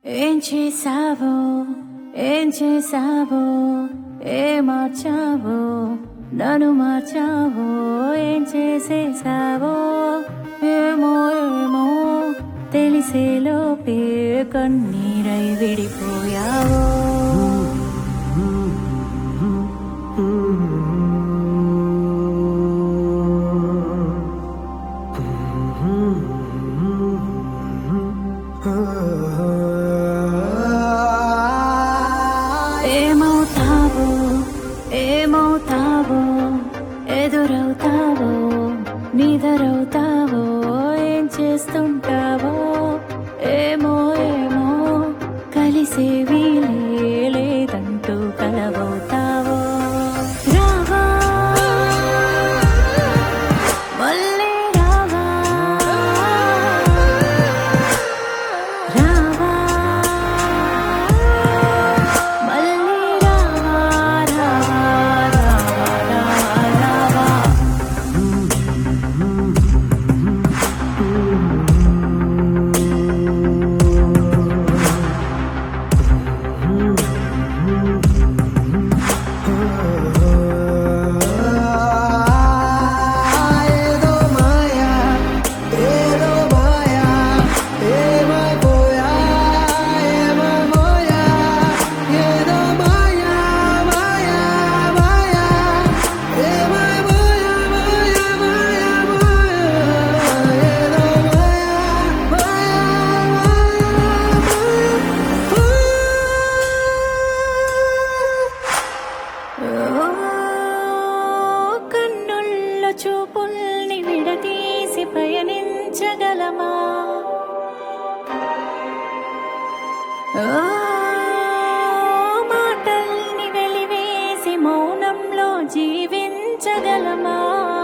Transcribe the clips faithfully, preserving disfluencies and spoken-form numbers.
ఏం చేసావో ఏం చేసావో ఏ మార్చావో నన్ను మార్చావో ఏం చేసేసావో ఏమో ఏమో తెలిసేలోపే కన్నీరై విడిపోయావో ఏమవుతావో ఏమవుతావో ఎదురవుతావో నిదరవుతావో ఏం చేస్తుంటావో ఏమో ఏమో కలిసే వీలే లేదంటూ కలవవుతావో రావా మళ్ళీ రావా రావా మళ్ళీ రావా రావా రావా రావా రావా ఏదో మాయా ఏదో మాయా ఏమైపోయా ఏమైపోయా ఏదో మాయా మాయా మాయా ఏమైపోయా మాయా మాయా మాయా ఏదో మాయా ఓ కన్నుల్లో చూపుల్ని విడదీసి పయనించగలమా ఓ మాటల్ని వెలివేసి మౌనంలో జీవించగలమా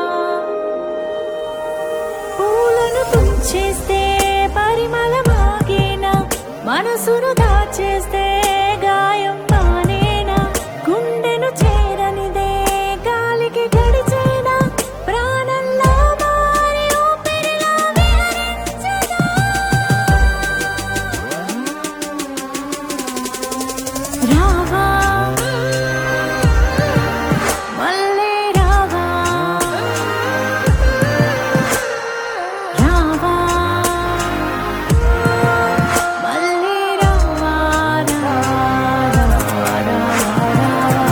పూలను తుంచేస్తే పరిమళమాగేనా మనసును దాచేస్తే గాయం మానేనా గుండెను చేరనిదే గాలికి గడిచేనా ప్రాణంలో మారి ఊపిరిలో విహరించదా రావా మళ్ళీ రావా రావా మళ్ళీ రావా రావా రావా రావా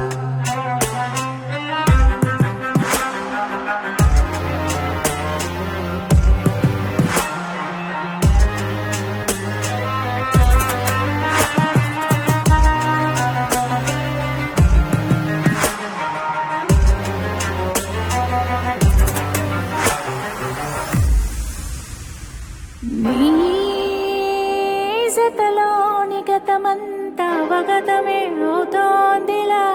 నీ జతలోని గతమంతా అవగతమే అవుతోందిలా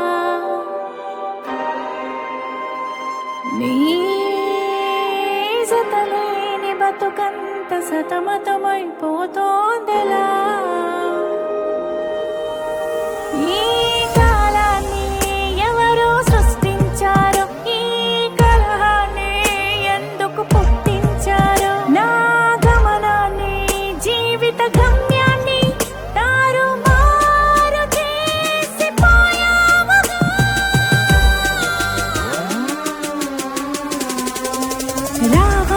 నీ జతలేని బతుకంత సతమతమైపోతోందిలా ఈ కాలాన్ని ఎవరో సృష్టించారో ఈ కలహాన్ని ఎందుకు పుట్టించారో నా గమనాన్ని జీవిత గమ్యాన్ని తారుమారు చేసిపోయావుగా రావా